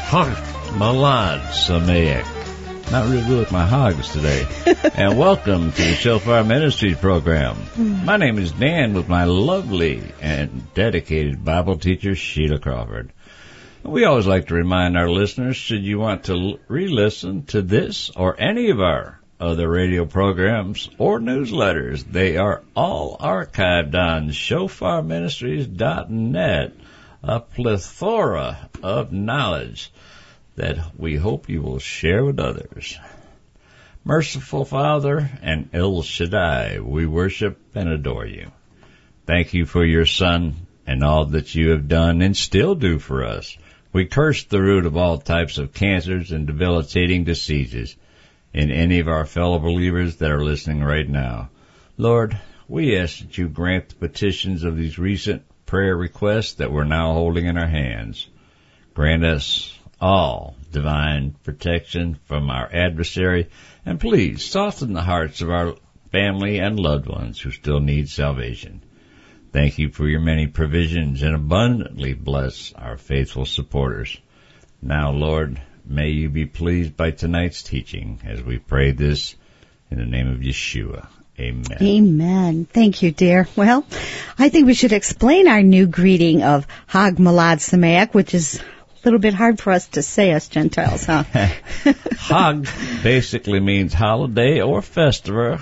Hag Malad Sameach. Not really good with my hogs today. And welcome to the Shofar Ministries program. My name is Dan with my lovely and dedicated Bible teacher, Sheila Crawford. We always like to remind our listeners, should you want to re-listen to this or any of our other radio programs or newsletters, they are all archived on shofarministries.net, a plethora of knowledge that we hope you will share with others. Merciful Father and El Shaddai, we worship and adore you. Thank you for your Son and all that you have done and still do for us. We curse the root of all types of cancers and debilitating diseases in any of our fellow believers that are listening right now. Lord, we ask that you grant the petitions of these recent prayer requests that we're now holding in our hands. Grant us all divine protection from our adversary, and please soften the hearts of our family and loved ones who still need salvation. Thank you for your many provisions and abundantly bless our faithful supporters. Now, Lord, may you be pleased by tonight's teaching as we pray this in the name of Yeshua. Amen. Amen. Thank you, dear. Well, I think we should explain our new greeting of Hag Malad Sameach, which is a little bit hard for us to say, us Gentiles, huh? Hag basically means holiday or festival.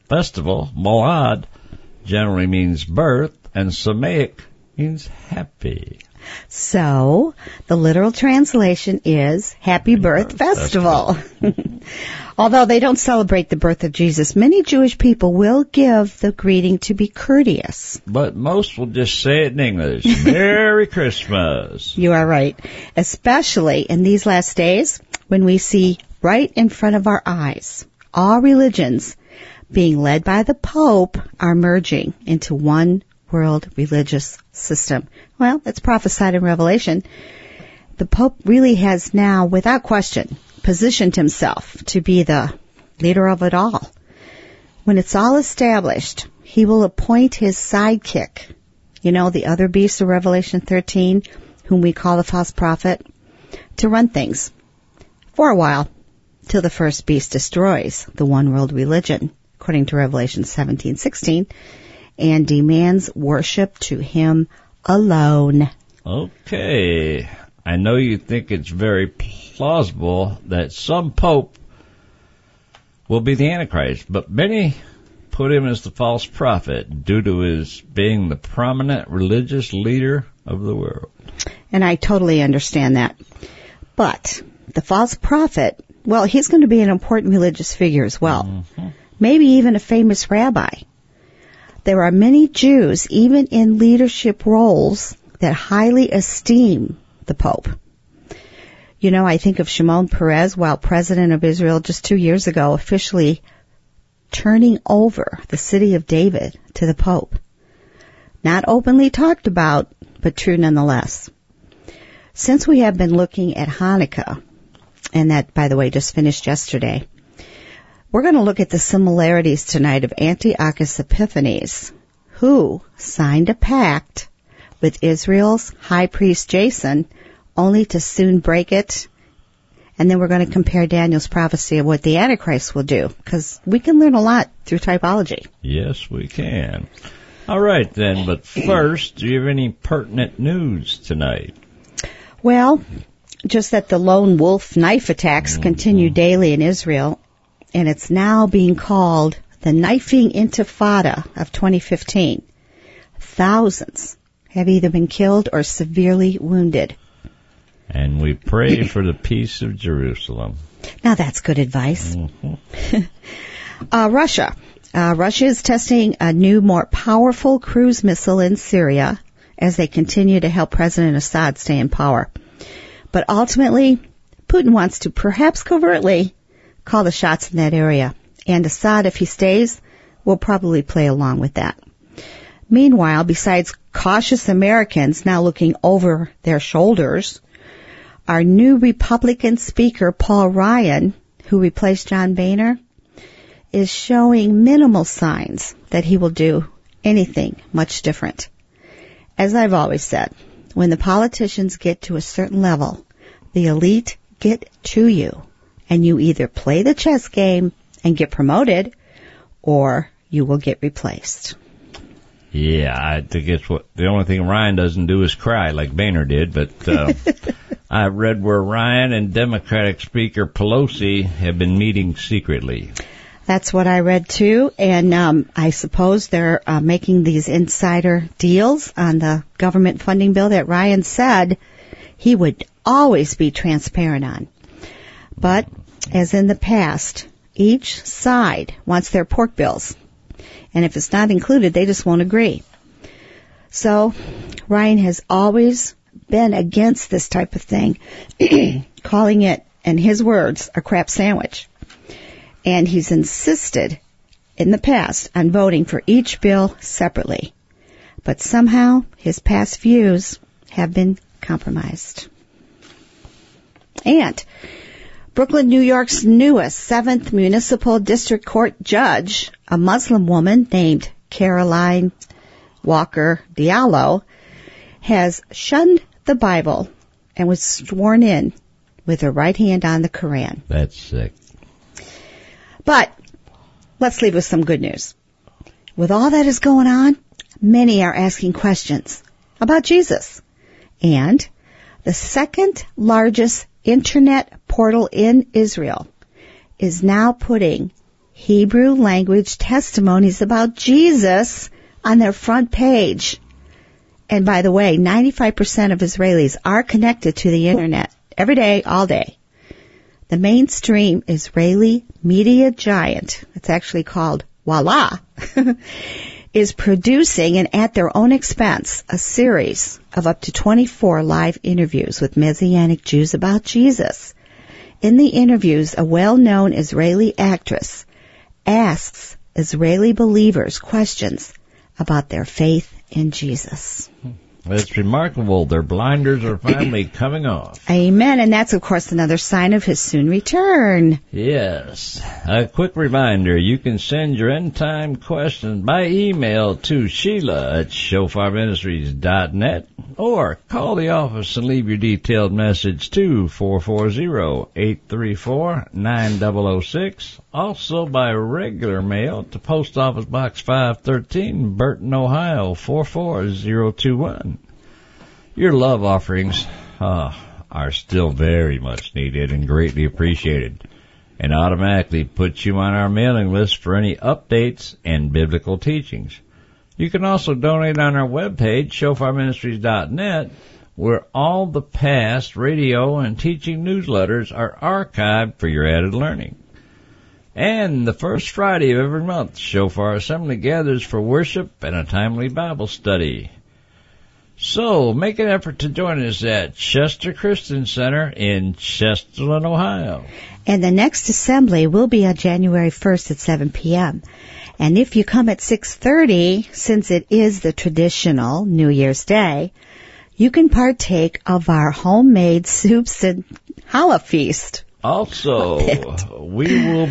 Malad generally means birth, and Sameach means happy. So, the literal translation is Happy Birth Festival. Although they don't celebrate the birth of Jesus, many Jewish people will give the greeting to be courteous. But most will just say it in English. Merry Christmas. You are right. Especially in these last days when we see right in front of our eyes all religions being led by the Pope are merging into one world religious system. Well, it's prophesied in Revelation. The Pope really has now, without question, positioned himself to be the leader of it all. When it's all established, he will appoint his sidekick, the other beast of Revelation 13, whom we call the false prophet, to run things for a while, till the first beast destroys the one world religion, according to Revelation 17:16, and demands worship to him alone. Okay. I know you think it's very plausible that some pope will be the Antichrist, but many put him as the false prophet due to his being the prominent religious leader of the world. And I totally understand that. But the false prophet, well, he's going to be an important religious figure as well. Mm-hmm. Maybe even a famous rabbi. There are many Jews, even in leadership roles, that highly esteem the Pope. I think of Shimon Peres, while president of Israel just 2 years ago, officially turning over the city of David to the Pope. Not openly talked about, but true nonetheless. Since we have been looking at Hanukkah, and that, by the way, just finished yesterday, we're going to look at the similarities tonight of Antiochus Epiphanes, who signed a pact with Israel's high priest Jason, only to soon break it. And then we're going to compare Daniel's prophecy of what the Antichrist will do, because we can learn a lot through typology. Yes, we can. All right, then, but first, do you have any pertinent news tonight? Well, just that the lone wolf knife attacks continue daily in Israel, and it's now being called the Knifing Intifada of 2015. Thousands have either been killed or severely wounded. And we pray for the peace of Jerusalem. Now that's good advice. Mm-hmm. Russia. Russia is testing a new, more powerful cruise missile in Syria as they continue to help President Assad stay in power. But ultimately, Putin wants to, perhaps covertly, call the shots in that area. And Assad, if he stays, will probably play along with that. Meanwhile, besides cautious Americans now looking over their shoulders, our new Republican Speaker, Paul Ryan, who replaced John Boehner, is showing minimal signs that he will do anything much different. As I've always said, when the politicians get to a certain level, the elite get to you, and you either play the chess game and get promoted, or you will get replaced. Yeah, I think it's the only thing Ryan doesn't do is cry like Boehner did, but I read where Ryan and Democratic Speaker Pelosi have been meeting secretly. That's what I read too, and I suppose they're making these insider deals on the government funding bill that Ryan said he would always be transparent on. But, as in the past, each side wants their pork bills. And if it's not included, they just won't agree. So, Ryan has always been against this type of thing, calling it, in his words, a crap sandwich. And he's insisted in the past on voting for each bill separately. But somehow, his past views have been compromised. And Brooklyn, New York's newest 7th Municipal District Court judge, a Muslim woman named Caroline Walker Diallo, has shunned the Bible and was sworn in with her right hand on the Koran. That's sick. But let's leave with some good news. With all that is going on, many are asking questions about Jesus. And the second largest internet portal in Israel is now putting Hebrew language testimonies about Jesus on their front page. And by the way, 95% of Israelis are connected to the internet every day, all day. The mainstream Israeli media giant, it's actually called Walla, is producing, and at their own expense, a series of up to 24 live interviews with Messianic Jews about Jesus. In the interviews, a well-known Israeli actress asks Israeli believers questions about their faith in Jesus. It's remarkable. Their blinders are finally coming off. Amen. And that's, of course, another sign of his soon return. Yes. A quick reminder, you can send your end-time questions by email to Sheila at shofarministries.net or call the office and leave your detailed message to 440-834-9006. Also by regular mail to Post Office Box 513, Burton, Ohio 44021. Your love offerings are still very much needed and greatly appreciated, and automatically puts you on our mailing list for any updates and biblical teachings. You can also donate on our webpage, shofarministries.net, where all the past radio and teaching newsletters are archived for your added learning. And the first Friday of every month, Shofar Assembly gathers for worship and a timely Bible study. So, make an effort to join us at Chester Christian Center in Chesterland, Ohio. And the next assembly will be on January 1st at 7 p.m. And if you come at 6:30, since it is the traditional New Year's Day, you can partake of our homemade soups and challah feast. Also, we will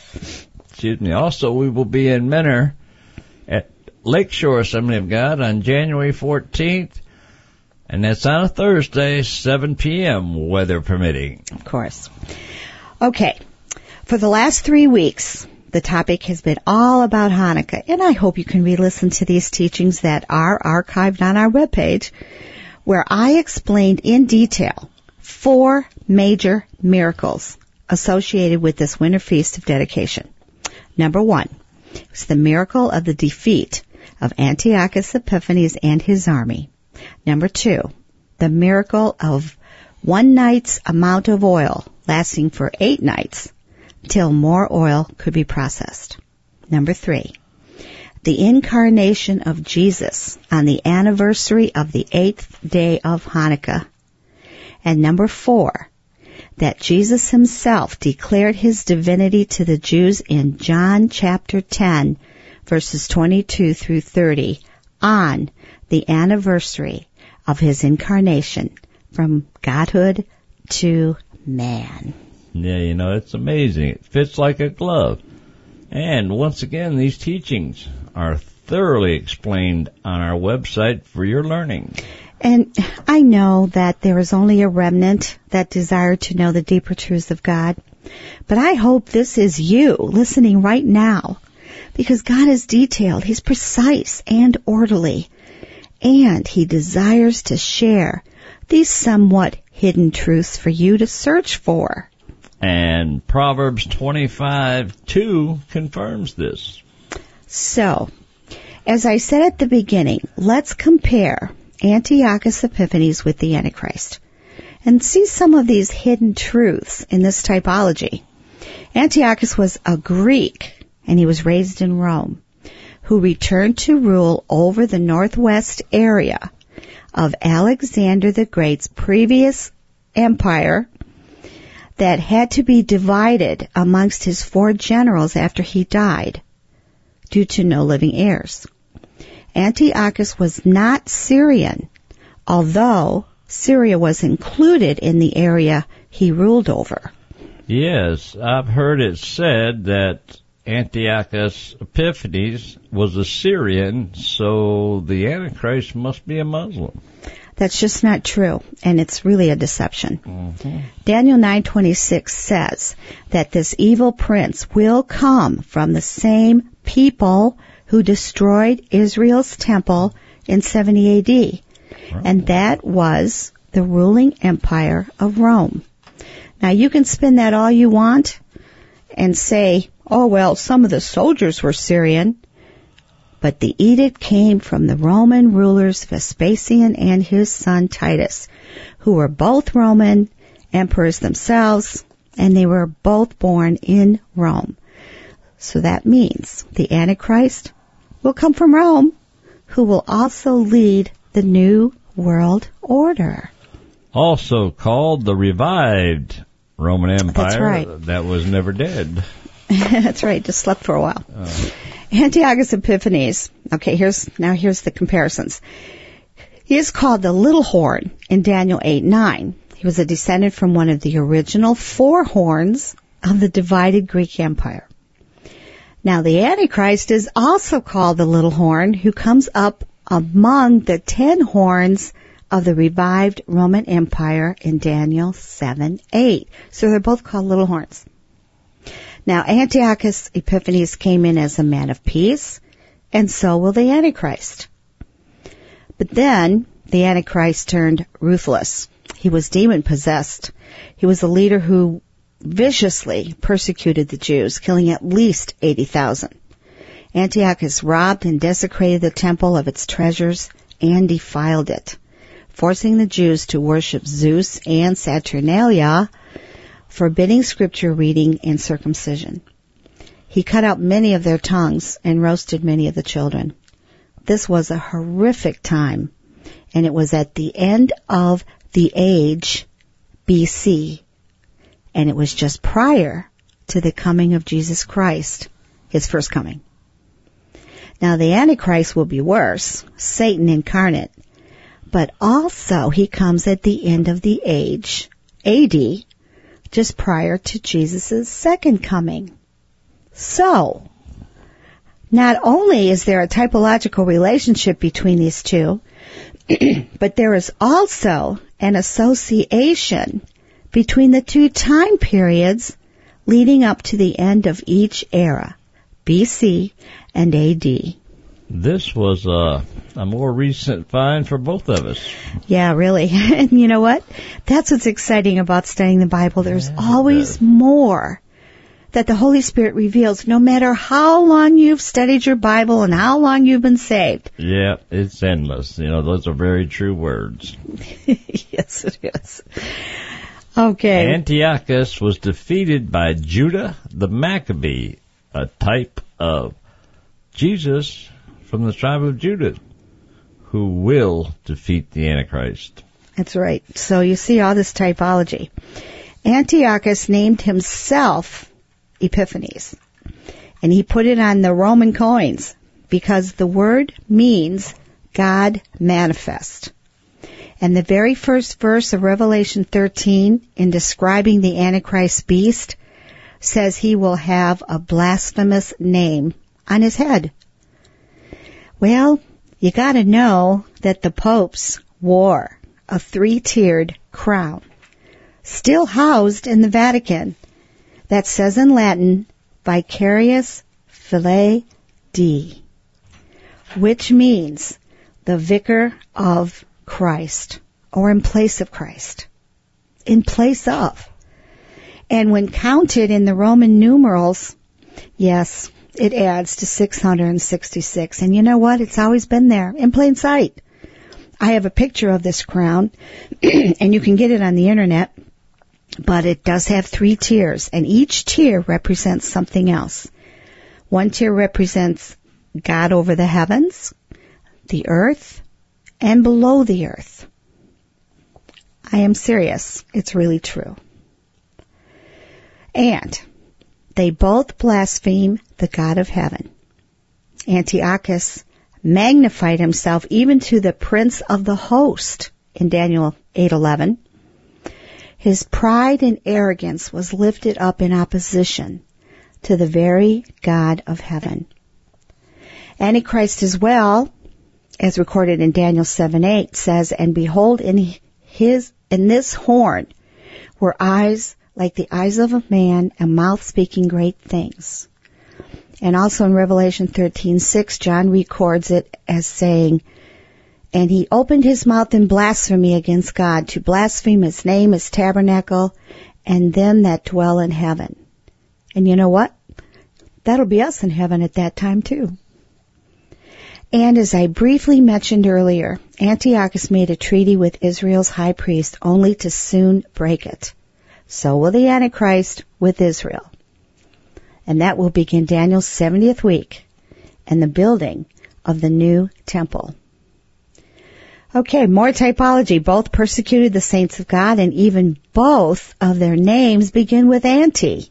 be in Menor at Lakeshore Assembly of God on January 14th, and that's on a Thursday, 7 p.m., weather permitting. Of course. Okay, for the last 3 weeks, the topic has been all about Hanukkah, and I hope you can re-listen to these teachings that are archived on our webpage, where I explained in detail 4 major miracles associated with this winter feast of dedication. Number 1 was the miracle of the defeat of Antiochus Epiphanes and his army. Number 2, the miracle of one night's amount of oil lasting for 8 nights till more oil could be processed. Number 3, the incarnation of Jesus on the anniversary of the 8th day of Hanukkah. And number 4, that Jesus himself declared his divinity to the Jews in John chapter 10, verses 22 through 30, on the anniversary of his incarnation from godhood to man. Yeah, it's amazing. It fits like a glove. And once again, these teachings are thoroughly explained on our website for your learning. And I know that there is only a remnant that desire to know the deeper truths of God. But I hope this is you listening right now, because God is detailed. He's precise and orderly. And He desires to share these somewhat hidden truths for you to search for. And Proverbs 25:2 confirms this. So, as I said at the beginning, let's compare Antiochus Epiphanes with the Antichrist and see some of these hidden truths in this typology. Antiochus was a Greek, and he was raised in Rome, who returned to rule over the northwest area of Alexander the Great's previous empire that had to be divided amongst his 4 generals after he died due to no living heirs. Antiochus was not Syrian, although Syria was included in the area he ruled over. Yes, I've heard it said that Antiochus Epiphanes was a Syrian, so the Antichrist must be a Muslim. That's just not true, and it's really a deception. Mm-hmm. Daniel 9:26 says that this evil prince will come from the same people who destroyed Israel's temple in 70 A.D., and that was the ruling empire of Rome. Now, you can spin that all you want and say, oh, well, some of the soldiers were Syrian, but the edict came from the Roman rulers Vespasian and his son Titus, who were both Roman emperors themselves, and they were both born in Rome. So that means the Antichrist will come from Rome, who will also lead the New World Order. Also called the revived Roman Empire. That's right. That was never dead. That's right, just slept for a while. Antiochus Epiphanes, okay, here's the comparisons. He is called the little horn in Daniel 8:9. He was a descendant from one of the original 4 horns of the divided Greek Empire. Now, the Antichrist is also called the little horn, who comes up among the 10 horns of the revived Roman Empire in Daniel 7:8. So they're both called little horns. Now, Antiochus Epiphanes came in as a man of peace, and so will the Antichrist. But then, the Antichrist turned ruthless. He was demon-possessed. He was a leader who viciously persecuted the Jews, killing at least 80,000. Antiochus robbed and desecrated the temple of its treasures and defiled it, forcing the Jews to worship Zeus and Saturnalia, forbidding scripture reading and circumcision. He cut out many of their tongues and roasted many of the children. This was a horrific time, and it was at the end of the age, BC, and it was just prior to the coming of Jesus Christ, his first coming. Now, the Antichrist will be worse, Satan incarnate, but also he comes at the end of the age, AD, just prior to Jesus' second coming. So, not only is there a typological relationship between these two, but there is also an association between the 2 time periods leading up to the end of each era, BC and AD. This was a more recent find for both of us. Yeah, really. And you know what? That's what's exciting about studying the Bible. There's always more that the Holy Spirit reveals, no matter how long you've studied your Bible and how long you've been saved. Yeah, it's endless. Those are very true words. Yes, it is. Okay. Antiochus was defeated by Judah the Maccabee, a type of Jesus from the tribe of Judah, who will defeat the Antichrist. That's right. So you see all this typology. Antiochus named himself Epiphanes, and he put it on the Roman coins because the word means God manifest. And the very first verse of Revelation 13, in describing the Antichrist beast, says he will have a blasphemous name on his head. Well, you gotta know that the popes wore a 3-tiered crown, still housed in the Vatican, that says in Latin, Vicarius Filii Dei, which means the vicar of Christ, or in place of Christ. In place of. And when counted in the Roman numerals, yes, it adds to 666. And you know what? It's always been there, in plain sight. I have a picture of this crown, and you can get it on the internet, but it does have 3 tiers, and each tier represents something else. One tier represents God over the heavens, the earth, and below the earth. I am serious. It's really true. And they both blaspheme the God of heaven. Antiochus magnified himself even to the prince of the host in Daniel 8:11. His pride and arrogance was lifted up in opposition to the very God of heaven. Antichrist as well, as recorded in Daniel 7:8, says, "And behold, in this horn were eyes like the eyes of a man, a mouth speaking great things." And also in Revelation 13:6, John records it as saying, "And he opened his mouth in blasphemy against God, to blaspheme his name, his tabernacle, and them that dwell in heaven." And you know what? That'll be us in heaven at that time too. And as I briefly mentioned earlier, Antiochus made a treaty with Israel's high priest only to soon break it. So will the Antichrist with Israel. And that will begin Daniel's 70th week and the building of the new temple. Okay, more typology. Both persecuted the saints of God, and even both of their names begin with anti.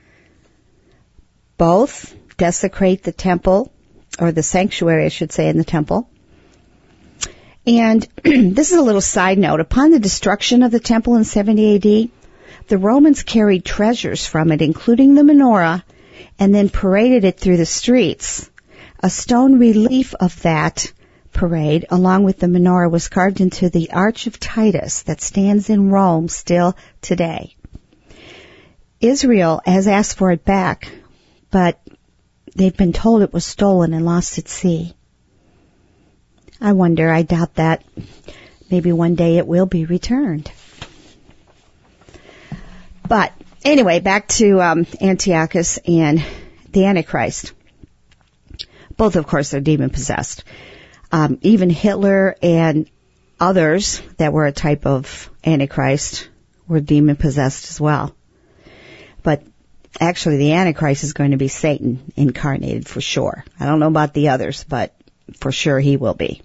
Both desecrate the temple, or the sanctuary, I should say, in the temple. And this is a little side note. Upon the destruction of the temple in 70 AD, the Romans carried treasures from it, including the menorah, and then paraded it through the streets. A stone relief of that parade, along with the menorah, was carved into the Arch of Titus that stands in Rome still today. Israel has asked for it back, but they've been told it was stolen and lost at sea. I wonder, I doubt that. Maybe one day it will be returned. But anyway, back to Antiochus and the Antichrist. Both, of course, are demon-possessed. Even Hitler and others that were a type of Antichrist were demon-possessed as well. But actually, the Antichrist is going to be Satan incarnated for sure. I don't know about the others, but for sure he will be.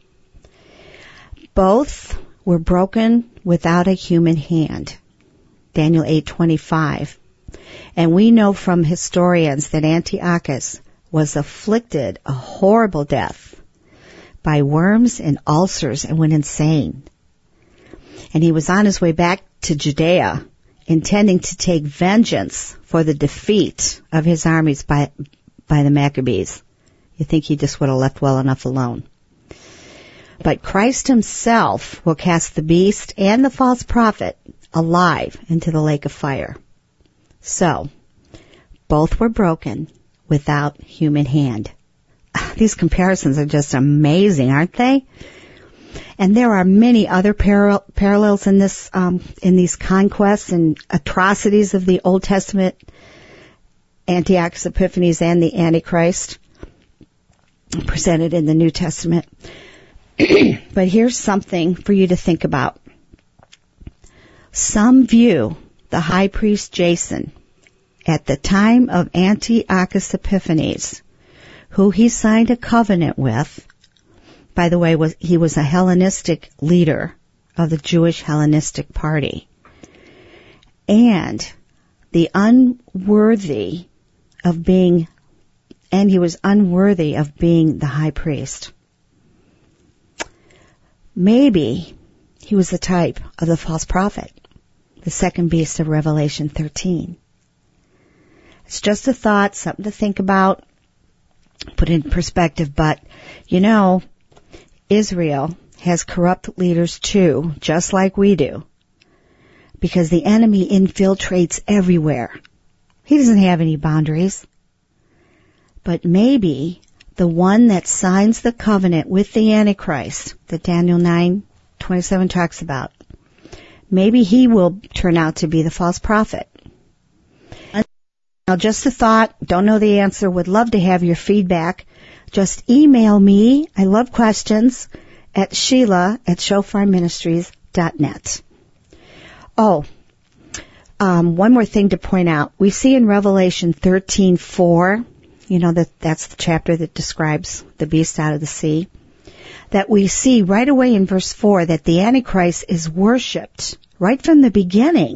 Both were broken without a human hand. Daniel 8:25. And we know from historians that Antiochus was afflicted a horrible death by worms and ulcers and went insane. And he was on his way back to Judea, intending to take vengeance for the defeat of his armies by the Maccabees. You think he just would have left well enough alone. But Christ himself will cast the beast and the false prophet alive into the lake of fire. So, both were broken without human hand. These comparisons are just amazing, aren't they? And there are many other parallels in this, in these conquests and atrocities of the Old Testament, Antiochus Epiphanes and the Antichrist, presented in the New Testament. But here's something for you to think about. Some view the high priest Jason at the time of Antiochus Epiphanes, who he signed a covenant with. By the way, he was a Hellenistic leader of the Jewish Hellenistic Party. And he was unworthy of being the high priest. Maybe he was the type of the false prophet, the second beast of Revelation 13. It's just a thought, something to think about, put in perspective, but, you know, Israel has corrupt leaders too, just like we do. Because the enemy infiltrates everywhere. He doesn't have any boundaries. But maybe the one that signs the covenant with the Antichrist that Daniel 9:27 talks about, maybe he will turn out to be the false prophet. Now, just a thought, don't know the answer, would love to have your feedback. Just email me, I love questions, at Sheila@shofarministries.net. Oh, one more thing to point out. We see in Revelation 13:4, that's the chapter that describes the beast out of the sea, that we see right away in verse 4 that the Antichrist is worshipped right from the beginning,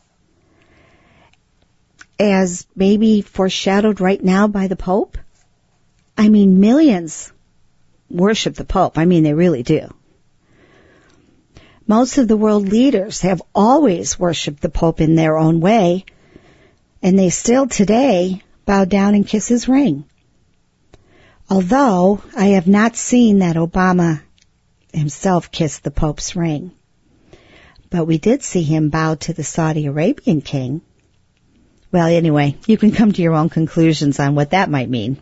as maybe foreshadowed right now by the Pope. I mean, millions worship the Pope. I mean, they really do. Most of the world leaders have always worshipped the Pope in their own way, and they still today bow down and kiss his ring. Although I have not seen that Obama himself kiss the Pope's ring. But we did see him bow to the Saudi Arabian king. Well, anyway, you can come to your own conclusions on what that might mean.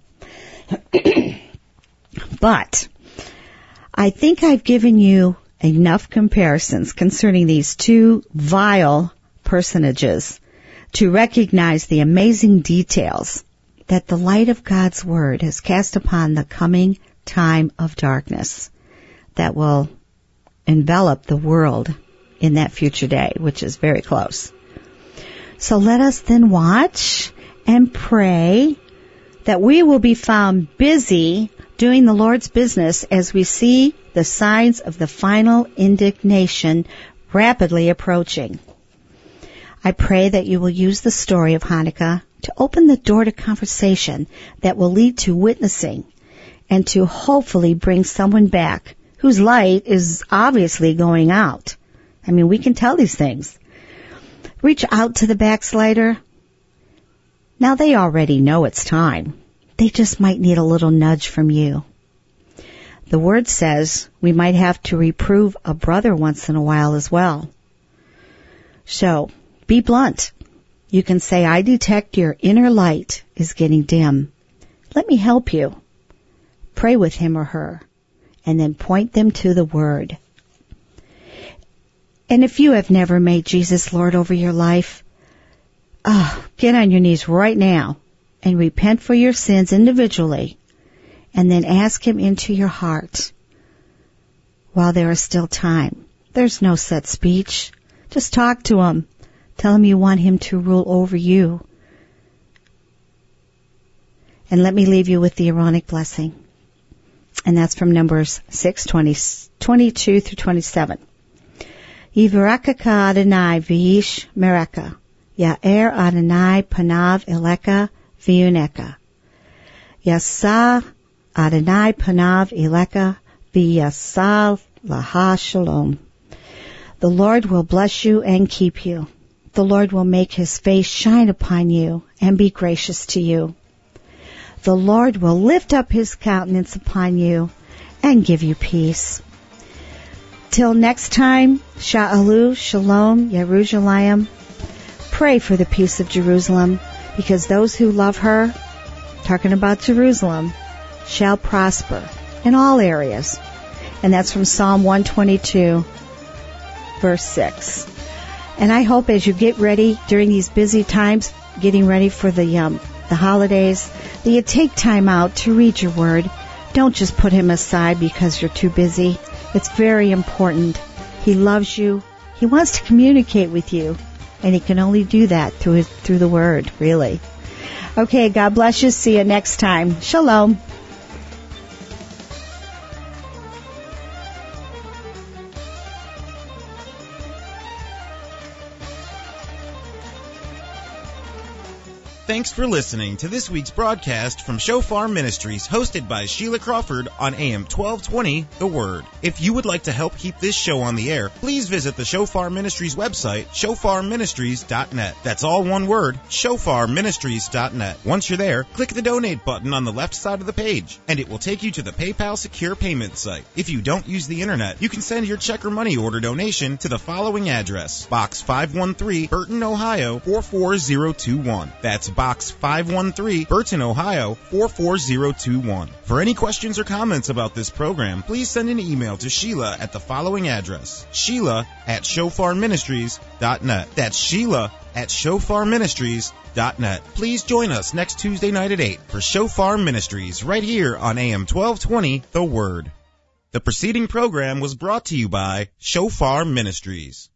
But I think I've given you enough comparisons concerning these two vile personages to recognize the amazing details that the light of God's Word has cast upon the coming time of darkness that will envelop the world in that future day, which is very close. So let us then watch and pray that we will be found busy doing the Lord's business as we see the signs of the final indignation rapidly approaching. I pray that you will use the story of Hanukkah to open the door to conversation that will lead to witnessing and to hopefully bring someone back whose light is obviously going out. I mean, we can tell these things. Reach out to the backslider. Now they already know it's time. They just might need a little nudge from you. The Word says we might have to reprove a brother once in a while as well. So, be blunt. You can say, I detect your inner light is getting dim. Let me help you. Pray with him or her, and then point them to the Word. And if you have never made Jesus Lord over your life, get on your knees right now and repent for your sins individually, and then ask him into your heart while there is still time. There's no set speech. Just talk to him. Tell him you want him to rule over you. And let me leave you with the Aaronic blessing. And that's from Numbers 6:22 through 27. Yivarakaka Adonai v'ish mereka, Ya'er Adonai panav eleka v'yuneka. Yasa Adonai panav eleka v'yasa laha shalom. The Lord will bless you and keep you. The Lord will make his face shine upon you and be gracious to you. The Lord will lift up his countenance upon you and give you peace. Till next time, Sha'alu, Shalom, Yerushalayim. Pray for the peace of Jerusalem, because those who love her, talking about Jerusalem, shall prosper in all areas. And that's from Psalm 122, verse 6. And I hope as you get ready during these busy times, getting ready for the holidays, that you take time out to read your Word. Don't just put him aside because you're too busy. It's very important. He loves you. He wants to communicate with you. And he can only do that through the Word, really. Okay, God bless you. See you next time. Shalom. Thanks for listening to this week's broadcast from Shofar Ministries, hosted by Sheila Crawford on AM 1220, The Word. If you would like to help keep this show on the air, please visit the Shofar Ministries website, shofarministries.net. That's all one word, shofarministries.net. Once you're there, click the donate button on the left side of the page, and it will take you to the PayPal secure payment site. If you don't use the internet, you can send your check or money order donation to the following address: Box 513, Burton, Ohio 44021. That's Box 513, Burton, Ohio 44021. For any questions or comments about this program, please send an email to Sheila at the following address: Sheila@shofarministries.net. That's Sheila@shofarministries.net. Please join us next Tuesday night at 8 for Shofar Ministries, right here on AM 1220, The Word. The preceding program was brought to you by Shofar Ministries.